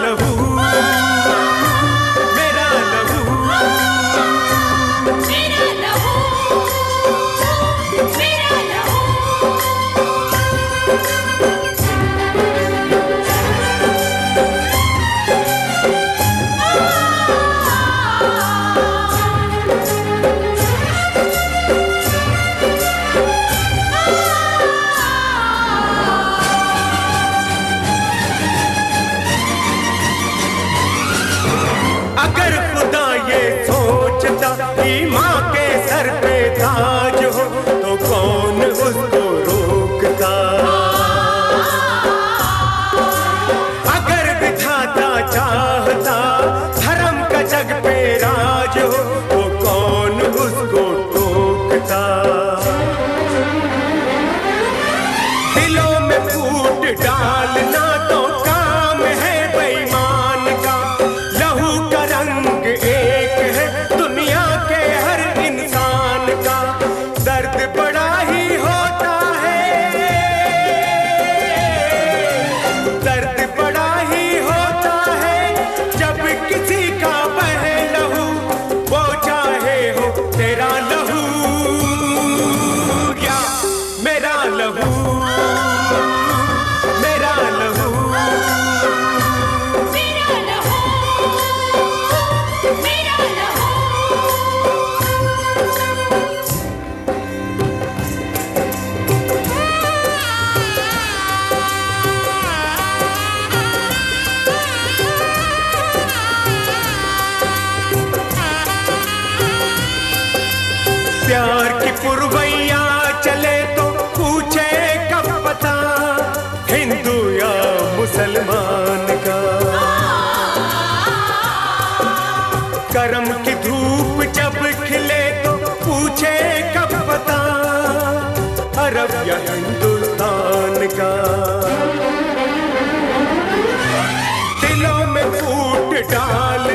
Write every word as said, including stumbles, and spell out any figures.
लहू मेरा लहू मेरा लहू मेरा लहू अगर खुदा ये सोचता कि माँ के सर पे ताज हो तो कौन उसको रोकता। अगर विधाता चाहता धर्म का जग पे राज हो तो कौन उसको टोकता। दिलों में फूट डालना तो काम है बेईमान का। लहू का रंग एक है दुनिया के हर इंसान का। दर्द बड़ा ही होता है दर्द बड़ा ही होता है जब किसी का बहे लहू वो चाहे हो तेरा लहू या मेरा लहू मेरा लहू मेरा लहू मेरा लहू प्यार की पुरवैया चले तो पूछे कब पता हिंदू या मुसलमान का। करम की धूप जब खिले तो पूछे कब पता अरब या हिंदुस्तान का। दिलों में फूट डाल